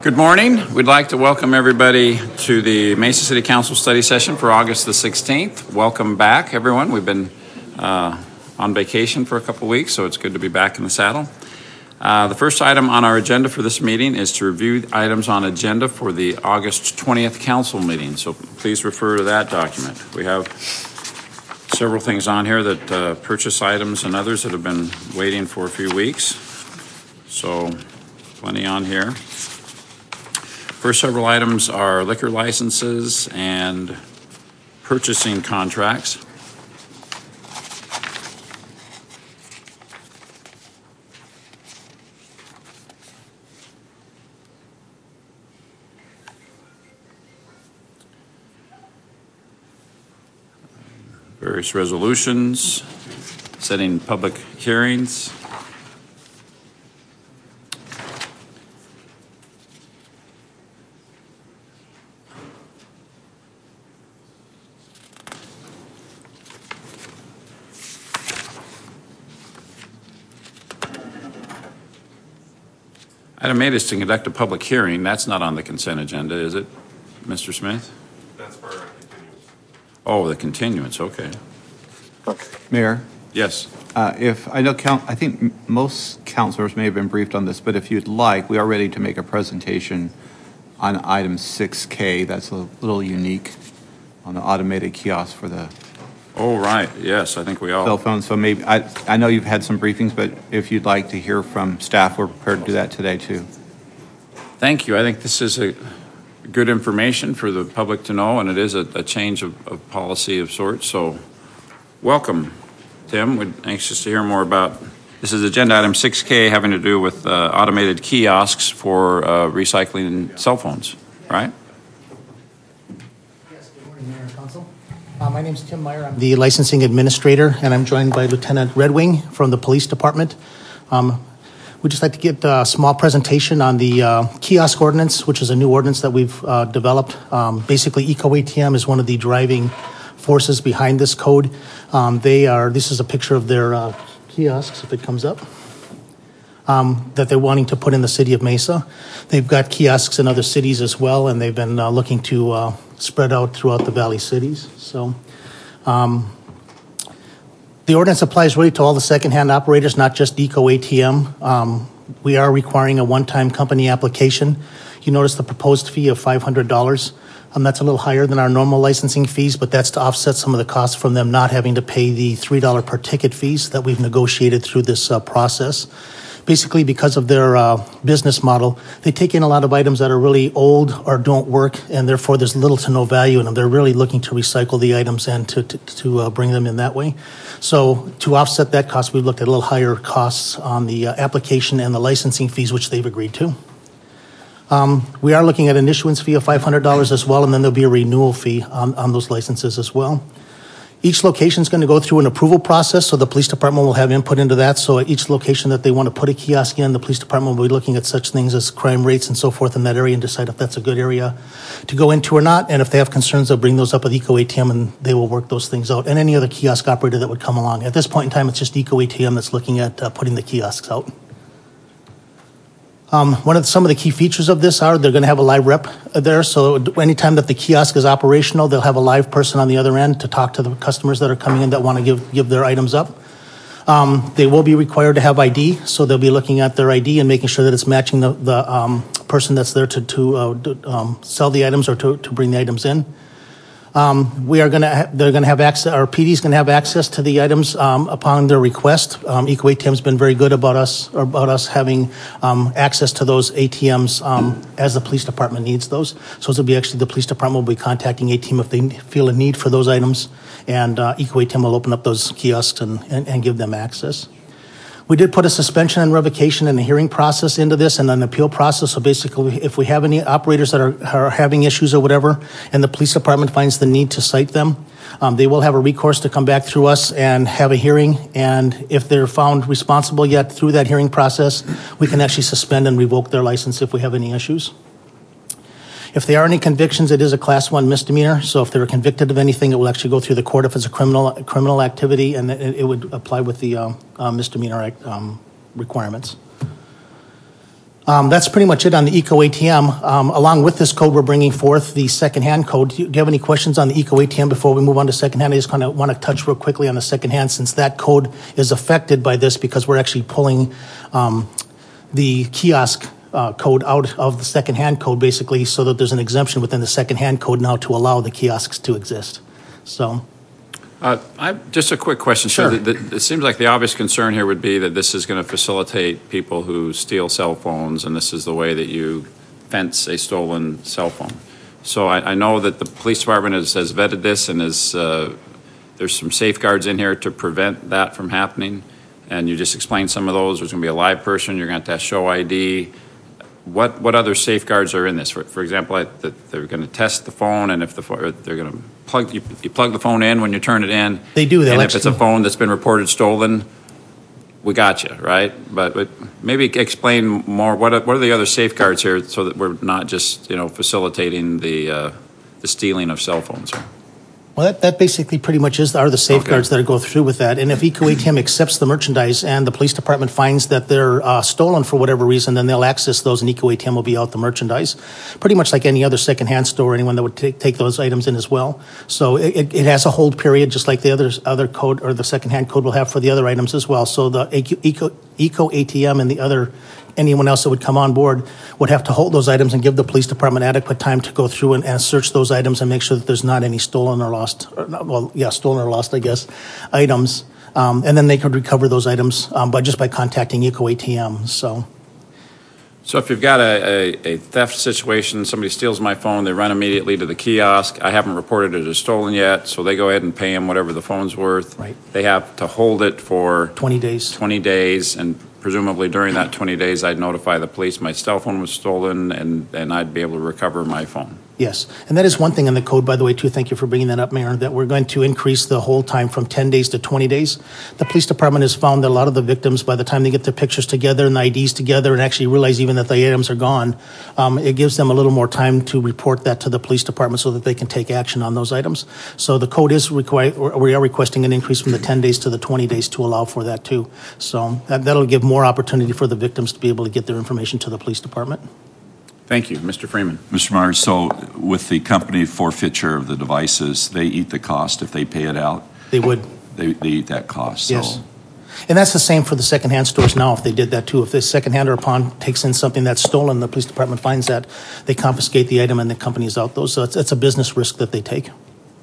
Good morning. We'd like to welcome everybody to the Mesa City Council study session for August the 16th. Welcome back, everyone. We've been on vacation for a couple weeks, so it's good to be back in the saddle. The first item on our agenda for this meeting is to review items on agenda for the August 20th council meeting. So please refer to that document. We have several things on here that purchase items and others that have been waiting for a few weeks. So plenty on here. First several items are liquor licenses and purchasing contracts. Various resolutions, setting public hearings. Item 8 is to conduct a public hearing. That's not on the consent agenda, is it, Mr. Smith? That's for continuance. Oh, the continuance, okay. Mayor? Yes. If I know, I think most councilors may have been briefed on this, but if you'd like, we are ready to make a presentation on item 6K. That's a little unique on the automated kiosk for the Oh, right. Yes, I think we all. cell phone. So maybe, I know you've had some briefings, but if you'd like to hear from staff, we're prepared to do that today too. Thank you. I think this is a good information for the public to know, and it is a change of policy of sorts. So welcome, Tim. We're anxious to hear more about. This is agenda item 6K having to do with automated kiosks for recycling cell phones, right? Yes, good morning, Mayor and Council. My name is Tim Meyer. I'm the licensing administrator, and I'm joined by Lieutenant Redwing from the police department. We'd just like to give a small presentation on the kiosk ordinance, which is a new ordinance that we've developed. Basically, EcoATM is one of the driving forces behind this code. This is a picture of their kiosks, if it comes up, that they're wanting to put in the city of Mesa. They've got kiosks in other cities as well, and they've been looking to spread out throughout the valley cities. So the ordinance applies really to all the secondhand operators, not just EcoATM. We are requiring a one-time company application. You notice the proposed fee of $500. That's a little higher than our normal licensing fees, but that's to offset some of the costs from them not having to pay the $3 per ticket fees that we've negotiated through this process. Basically, because of their business model, they take in a lot of items that are really old or don't work, and therefore there's little to no value in them. They're really looking to recycle the items and to bring them in that way. So to offset that cost, we've looked at a little higher costs on the application and the licensing fees, which they've agreed to. We are looking at an issuance fee of $500 as well, and then there'll be a renewal fee on those licenses as well. Each location is going to go through an approval process, so the police department will have input into that. So at each location that they want to put a kiosk in, the police department will be looking at such things as crime rates and so forth in that area and decide if that's a good area to go into or not. And if they have concerns, they'll bring those up with EcoATM and they will work those things out. And any other kiosk operator that would come along. At this point in time, it's just EcoATM that's looking at putting the kiosks out. Some of the key features of this are they're going to have a live rep there. So anytime that the kiosk is operational, they'll have a live person on the other end to talk to the customers that are coming in that want to give their items up. They will be required to have ID, so they'll be looking at their ID and making sure that it's matching the person that's there to sell the items or to bring the items in. They're going to have access, our PD is going to have access to the items upon their request. EcoATM has been very good about us having access to those ATMs as the police department needs those. So it'll be actually the police department will be contacting ATM if they feel a need for those items, and EcoATM will open up those kiosks and give them access. We did put a suspension and revocation and a hearing process into this and an appeal process. So basically, if we have any operators that are having issues or whatever, and the police department finds the need to cite them, they will have a recourse to come back through us and have a hearing. And if they're found responsible yet through that hearing process, we can actually suspend and revoke their license if we have any issues. If there are any convictions, it is a Class 1 misdemeanor. So if they're convicted of anything, it will actually go through the court if it's a criminal activity, and it would apply with the misdemeanor requirements. That's pretty much it on the Eco ATM. Along with this code, we're bringing forth the secondhand code. Do you have any questions on the Eco ATM before we move on to secondhand? I just kind of want to touch real quickly on the secondhand, since that code is affected by this, because we're actually pulling the kiosk code out of the secondhand code, basically, so that there's an exemption within the secondhand code now to allow the kiosks to exist. So. Just a quick question. Sure. So it seems like the obvious concern here would be that this is going to facilitate people who steal cell phones, and this is the way that you fence a stolen cell phone. So I know that the police department has vetted this, and there's some safeguards in here to prevent that from happening. And you just explained some of those. There's going to be a live person. You're going to have to show ID. What other safeguards are in this? For example, that they're going to test the phone, and if they're going to plug you plug the phone in when you turn it in. They do. And if it's a phone that's been reported stolen, we got you, right? But maybe explain more. What are the other safeguards here, so that we're not just facilitating the stealing of cell phones here? Well, that basically pretty much are the safeguards that go through with that. And if Eco ATM accepts the merchandise and the police department finds that they're stolen for whatever reason, then they'll access those, and Eco ATM will be out the merchandise, pretty much like any other secondhand store, anyone that would take those items in as well. So it has a hold period, just like the other code, or the secondhand code will have for the other items as well. So the Eco ATM and anyone else that would come on board would have to hold those items and give the police department adequate time to go through and search those items and make sure that there's not any stolen or lost, I guess, items. And then they could recover those items by contacting Eco ATM. So if you've got a theft situation, somebody steals my phone, they run immediately to the kiosk. I haven't reported it as stolen yet, so they go ahead and pay them whatever the phone's worth. Right. They have to hold it for 20 days. 20 days, and presumably during that 20 days, I'd notify the police my cell phone was stolen, and I'd be able to recover my phone. Yes, and that is one thing in the code, by the way, too. Thank you for bringing that up, Mayor, that we're going to increase the hold time from 10 days to 20 days. The police department has found that a lot of the victims, by the time they get their pictures together and the IDs together and actually realize even that the items are gone, it gives them a little more time to report that to the police department so that they can take action on those items. So the code is required, we are requesting an increase from the 10 days to the 20 days to allow for that, too. So that'll give more opportunity for the victims to be able to get their information to the police department. Thank you. Mr. Freeman. Mr. Myers, so with the company forfeiture of the devices, they eat the cost if they pay it out? They would. They eat that cost. So. Yes. And that's the same for the secondhand stores now, if they did that too. If the secondhand or pawn takes in something that's stolen, the police department finds that, they confiscate the item and the company is out those. So it's a business risk that they take.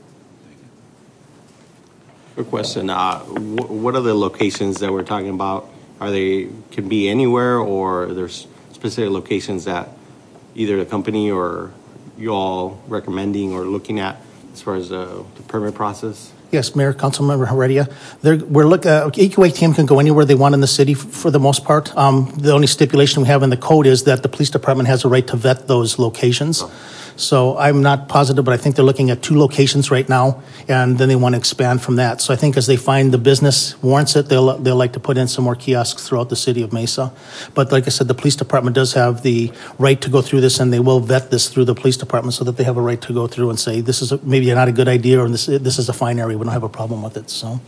Quick question. What are the locations that we're talking about? Can be anywhere, or there's specific locations that either the company or you all recommending or looking at as far as the permit process? Yes, Mayor, Councilmember Heredia. Eco ATM can go anywhere they want in the city for the most part. The only stipulation we have in the code is that the police department has a right to vet those locations. So I'm not positive, but I think they're looking at 2 locations right now, and then they want to expand from that. So I think as they find the business warrants it, they'll like to put in some more kiosks throughout the city of Mesa. But like I said, the police department does have the right to go through this, and they will vet this through the police department so that they have a right to go through and say, this is maybe not a good idea, or this is a fine area. We don't have a problem with it. So.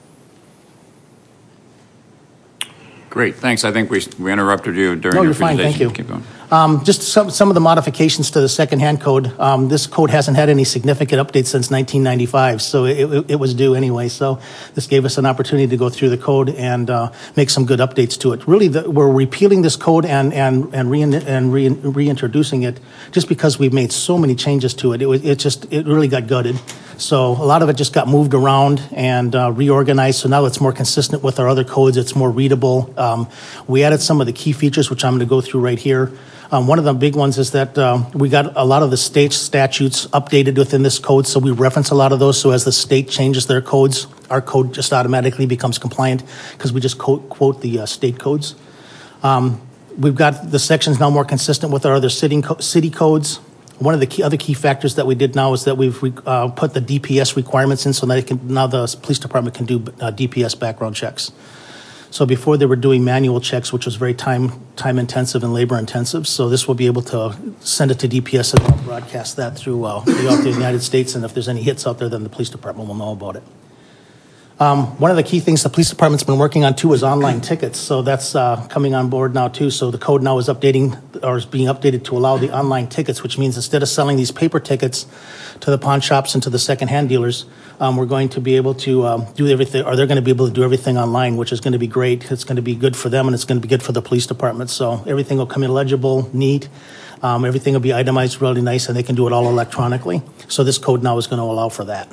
Great, thanks. I think we interrupted you during your fine. presentation. Thank you. Keep going. Just some of the modifications to the secondhand code. This code hasn't had any significant updates since 1995, so it was due anyway. So this gave us an opportunity to go through the code and make some good updates to it. Really, we're repealing this code and reintroducing it just because we've made so many changes to it. It really got gutted. So a lot of it just got moved around and reorganized. So now it's more consistent with our other codes. It's more readable. We added some of the key features, which I'm going to go through right here. One of the big ones is that we got a lot of the state statutes updated within this code, so we reference a lot of those. So as the state changes their codes, our code just automatically becomes compliant because we just quote the state codes. We've got the sections now more consistent with our other city codes. One of the other key factors that we did now is that we've put the DPS requirements in so that now the police department can do DPS background checks. So before they were doing manual checks, which was very time intensive and labor intensive. So this will be able to send it to DPS and they'll broadcast that throughout the United States. And if there's any hits out there, then the police department will know about it. One of the key things the police department's been working on too is online tickets. So that's coming on board now too. So the code now is updating or is being updated to allow the online tickets, which means instead of selling these paper tickets to the pawn shops and to the secondhand dealers, we're going to be able to do everything, or they're going to be able to do everything online, which is going to be great. It's going to be good for them and it's going to be good for the police department. So everything will come in legible, neat. Everything will be itemized really nice and they can do it all electronically. So this code now is going to allow for that.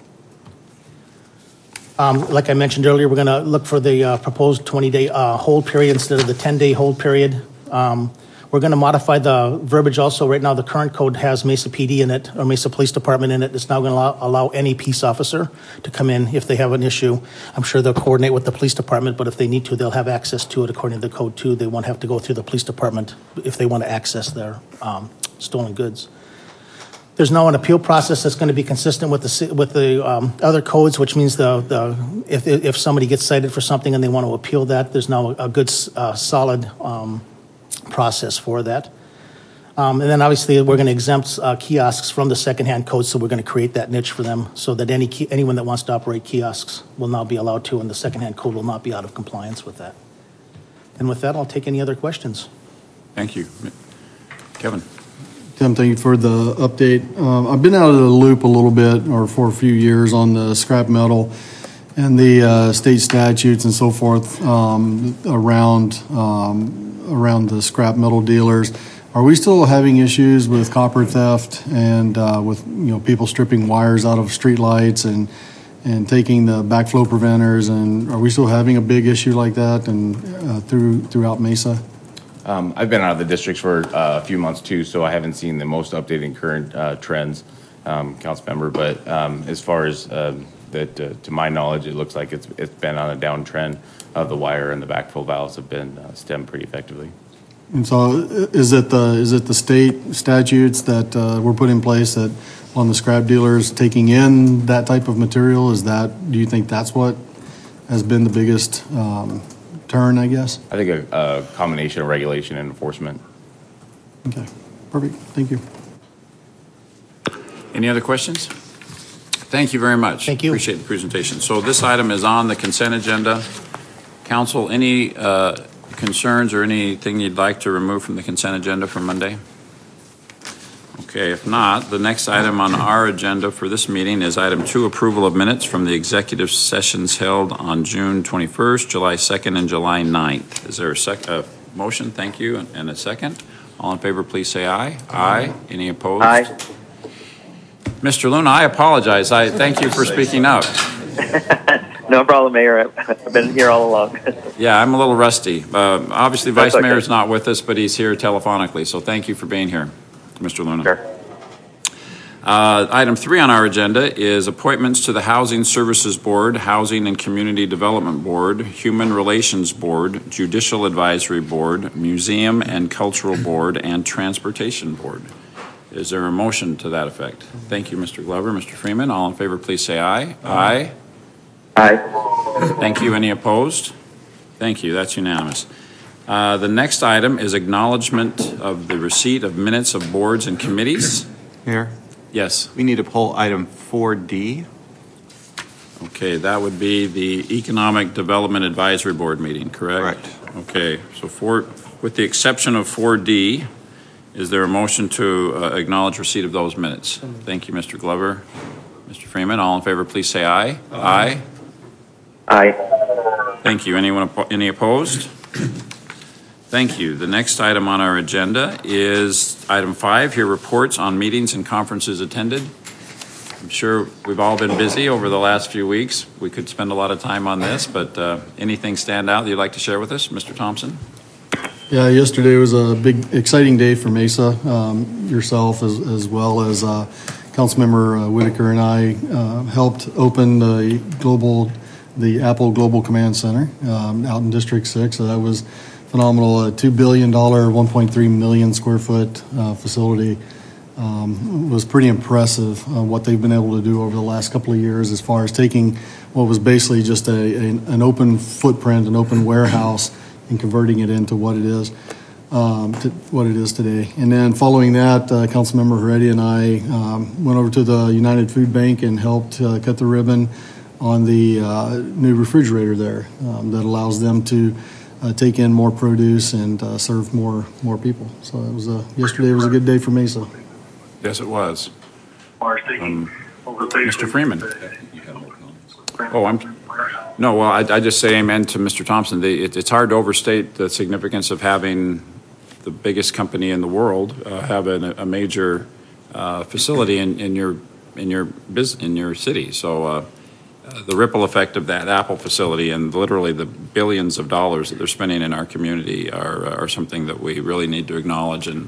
Like I mentioned earlier, we're going to look for the proposed 20-day hold period instead of the 10-day hold period. We're going to modify the verbiage also. Right now, the current code has Mesa PD in it, or Mesa Police Department in it. It's now going to allow any peace officer to come in if they have an issue. I'm sure they'll coordinate with the police department, but if they need to, they'll have access to it according to the code too. They won't have to go through the police department if they want to access their stolen goods. There's now an appeal process that's going to be consistent with the other codes, which means if somebody gets cited for something and they want to appeal that, there's now a good solid process for that. And then obviously we're going to exempt kiosks from the secondhand code, so we're going to create that niche for them so that anyone that wants to operate kiosks will now be allowed to, and the secondhand code will not be out of compliance with that. And with that, I'll take any other questions. Thank you. Kevin. Tim, thank you for the update. I've been out of the loop a little bit, or for a few years, on the scrap metal and the state statutes and so forth around the scrap metal dealers. Are we still having issues with copper theft and with people stripping wires out of streetlights and taking the backflow preventers? And are we still having a big issue like that and throughout Mesa? I've been out of the districts for a few months too, so I haven't seen the most updated current trends, council member. But as far as that, to my knowledge, it looks like it's been on a downtrend. The wire and the backflow valves have been stemmed pretty effectively. And so, is it the state statutes that were put in place that on the scrap dealers taking in that type of material? Do you think that's what has been the biggest turn, I guess? I think a combination of regulation and enforcement. Okay, perfect. Thank you. Any other questions? Thank you very much. Thank you. Appreciate the presentation. So this item is on the consent agenda. Council, any concerns or anything you'd like to remove from the consent agenda for Monday? Okay, if not, the next item on our agenda for this meeting is item 2, approval of minutes from the executive sessions held on June 21st, July 2nd, and July 9th. Is there a motion? Thank you. And a second? All in favor, please say aye. Aye. Any opposed? Aye. Mr. Luna, I apologize. I thank you for speaking up. No problem, Mayor. I've been here all along. Yeah, I'm a little rusty. Obviously, That's Vice Mayor okay. is not with us, but he's here telephonically. So thank you for being here, Mr. Luna. Sure. Item 3 on our agenda is appointments to the Housing Services Board, Housing and Community Development Board, Human Relations Board, Judicial Advisory Board, Museum and Cultural Board, and Transportation Board. Is there a motion to that effect? Thank you, Mr. Glover. Mr. Freeman, all in favor, please say aye. Aye. Aye. Thank you. Any opposed? Thank you. That's unanimous. The next item is acknowledgement of the receipt of minutes of boards and committees. Mayor, Yes. we need to pull item 4D. Okay, that would be the Economic Development Advisory Board meeting, correct? Correct. Okay, so with the exception of 4D, is there a motion to acknowledge receipt of those minutes? Thank you, Mr. Glover. Mr. Freeman, all in favor, please say aye. Aye. Aye. Thank you. Any opposed? Thank you. The next item on our agenda is item 5, here reports on meetings and conferences attended. I'm sure we've all been busy over the last few weeks. We could spend a lot of time on this, but anything stand out that you'd like to share with us, Mr. Thompson? Yeah, yesterday was a big, exciting day for Mesa. Yourself as well as Councilmember Whitaker and I helped open the Apple Global Command Center out in District 6. So that was phenomenal. A $2 billion, 1.3 million square foot facility. Was pretty impressive what they've been able to do over the last couple of years as far as taking what was basically just an open footprint, an open warehouse, and converting it into what it is, today. And then following that, Councilmember Heredia and I went over to the United Food Bank and helped cut the ribbon on the new refrigerator there that allows them to take in more produce and serve more people. So it was yesterday was a good day for Mesa. Yes, it was. Mr. Freeman. Well, I just say amen to Mr. Thompson. It's hard to overstate the significance of having the biggest company in the world have a major facility in your city. So the ripple effect of that Apple facility and literally the billions of dollars that they're spending in our community are something that we really need to acknowledge and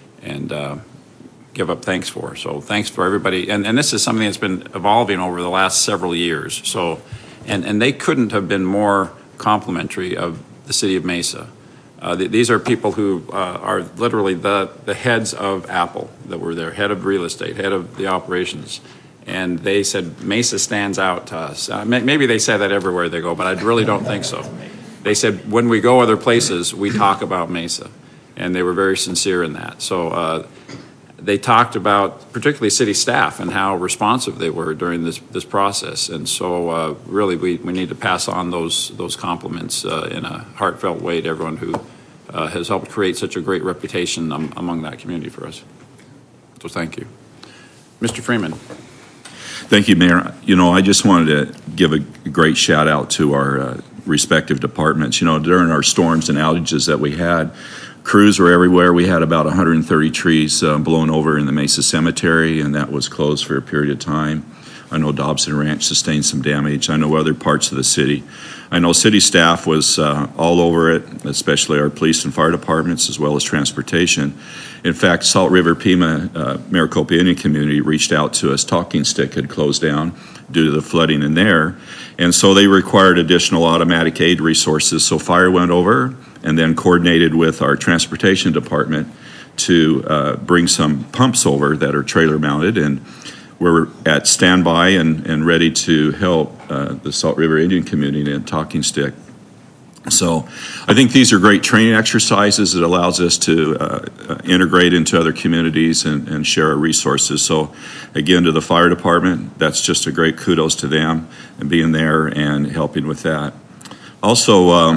give up thanks for. So thanks for everybody. And this is something that's been evolving over the last several years. So, and they couldn't have been more complimentary of the city of Mesa. These are people who are literally the heads of Apple that were there, head of real estate, head of the operations. And they said, Mesa stands out to us. Maybe they say that everywhere they go, but I really don't think so. They said, when we go other places, we talk about Mesa. And they were very sincere in that. So they talked about particularly city staff and how responsive they were during this process. And so really we need to pass on those compliments in a heartfelt way to everyone who has helped create such a great reputation among that community for us. So thank you. Mr. Freeman. Thank you, Mayor. I just wanted to give a great shout out to our respective departments. During our storms and outages that we had, crews were everywhere. We had about 130 trees blown over in the Mesa Cemetery, and that was closed for a period of time. I know Dobson Ranch sustained some damage. I know other parts of the city. I know city staff was all over it, especially our police and fire departments, as well as transportation. In fact, Salt River Pima Maricopa Indian community reached out to us. Talking Stick had closed down due to the flooding in there, and so they required additional automatic aid resources. So fire went over and then coordinated with our transportation department to bring some pumps over that are trailer mounted, and we're at standby and ready to help the Salt River Indian community and Talking Stick. So I think these are great training exercises. It allows us to integrate into other communities and share our resources. So again, to the fire department, that's just a great kudos to them and being there and helping with that. Also,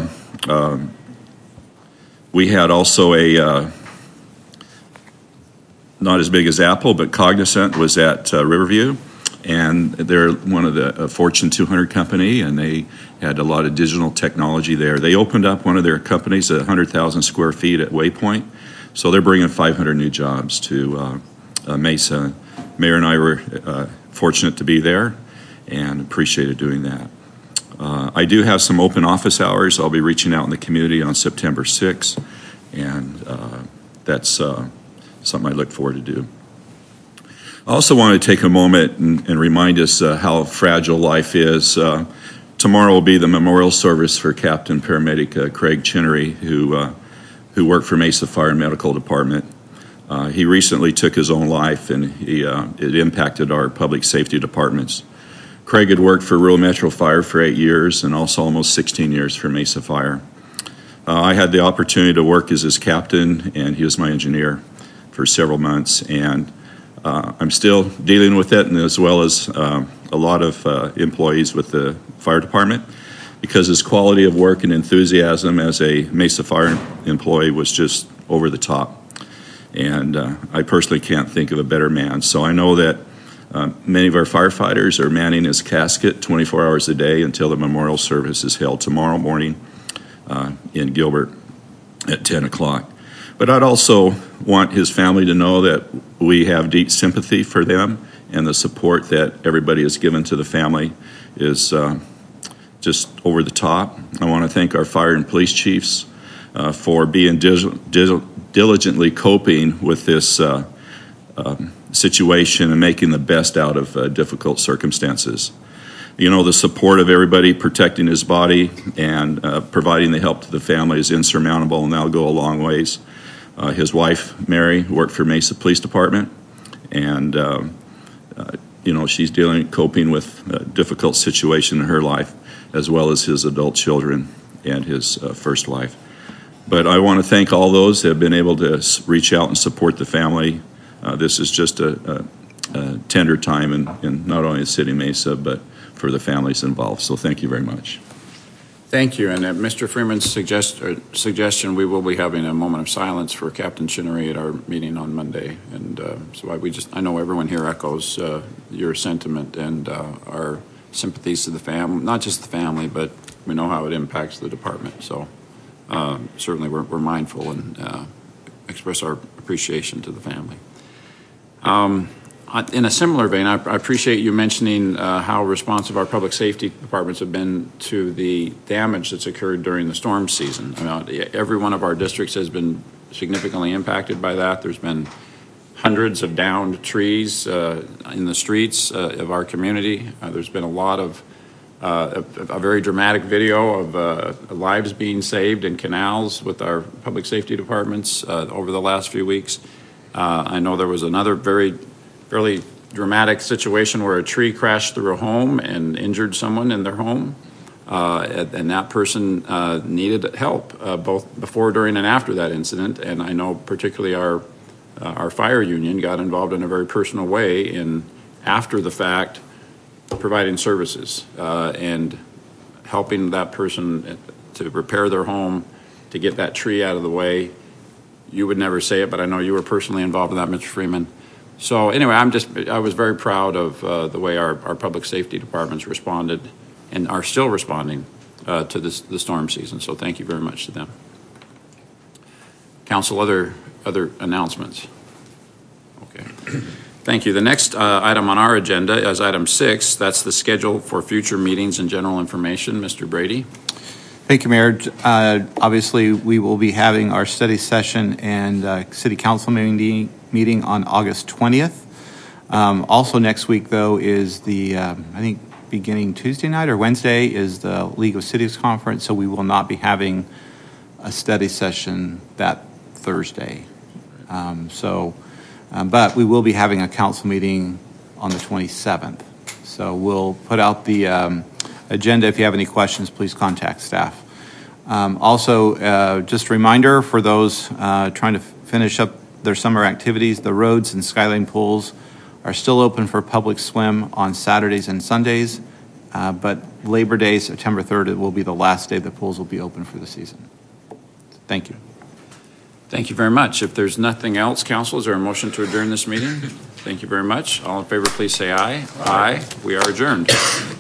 we had also a not as big as Apple, but Cognizant was at Riverview, and they're one of the Fortune 200 company, and they had a lot of digital technology there. They opened up one of their companies at 100,000 square feet at Waypoint, so they're bringing 500 new jobs to Mesa. Mayor and I were fortunate to be there and appreciated doing that. I do have some open office hours. I'll be reaching out in the community on September 6th, and that's something I look forward to do. I also want to take a moment and remind us how fragile life is. Tomorrow will be the memorial service for Captain Paramedic Craig Chinnery, who worked for Mesa Fire and Medical Department. He recently took his own life, and it impacted our public safety departments. Craig had worked for Rural Metro Fire for 8 years and also almost 16 years for Mesa Fire. I had the opportunity to work as his captain, and he was my engineer for several months, and I'm still dealing with it, and as well as a lot of employees with the fire department, because his quality of work and enthusiasm as a Mesa Fire employee was just over the top. And I personally can't think of a better man. So I know that many of our firefighters are manning his casket 24 hours a day until the memorial service is held tomorrow morning in Gilbert at 10 o'clock. But I'd also want his family to know that we have deep sympathy for them, and the support that everybody has given to the family is just over the top. I want to thank our fire and police chiefs for being diligently coping with this situation and making the best out of difficult circumstances. The support of everybody protecting his body and providing the help to the family is insurmountable, and that'll go a long ways. His wife, Mary, worked for Mesa Police Department, and she's coping with a difficult situation in her life, as well as his adult children and his first wife. But I want to thank all those that have been able to reach out and support the family. This is just a tender time in not only the city of Mesa, but for the families involved. So thank you very much. Thank you. And at Mr. Freeman's suggestion, we will be having a moment of silence for Captain Chinnery at our meeting on Monday. And I know everyone here echoes your sentiment and our sympathies to the family, not just the family, but we know how it impacts the department. So certainly we're mindful and express our appreciation to the family. In a similar vein, I appreciate you mentioning how responsive our public safety departments have been to the damage that's occurred during the storm season. Every one of our districts has been significantly impacted by that. There's been hundreds of downed trees in the streets of our community. There's been a lot of a very dramatic video of lives being saved in canals with our public safety departments over the last few weeks. I know there was another fairly dramatic situation where a tree crashed through a home and injured someone in their home, and that person needed help both before, during, and after that incident. And I know particularly our fire union got involved in a very personal way in after the fact providing services and helping that person to repair their home, to get that tree out of the way. You would never say it, but I know you were personally involved in that, Mr. Freeman. So anyway, I was very proud of the way our public safety departments responded and are still responding to the storm season. So thank you very much to them. Council, other announcements? Okay. Thank you. The next item on our agenda is item 6. That's the schedule for future meetings and general information. Mr. Brady. Thank you, Mayor. Obviously, we will be having our study session and city council meeting on August 20th. Also next week, though, is the, I think, beginning Tuesday night or Wednesday is the League of Cities Conference, so we will not be having a study session that Thursday. But we will be having a council meeting on the 27th. So we'll put out the agenda. If you have any questions, please contact staff. Also, just a reminder for those trying to finish up their summer activities, the roads and Skyline pools are still open for public swim on Saturdays and Sundays, but Labor Day, September 3rd, it will be the last day the pools will be open for the season. Thank you. Thank you very much. If there's nothing else, council, is there a motion to adjourn this meeting? Thank you very much. All in favor, please say aye. Aye. We are adjourned.